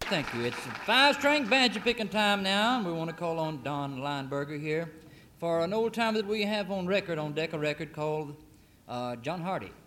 Thank you. It's five-string banjo picking time now, and we want to call on Don Lineberger here for an old time that we have on record, on deck a record called John Hardy.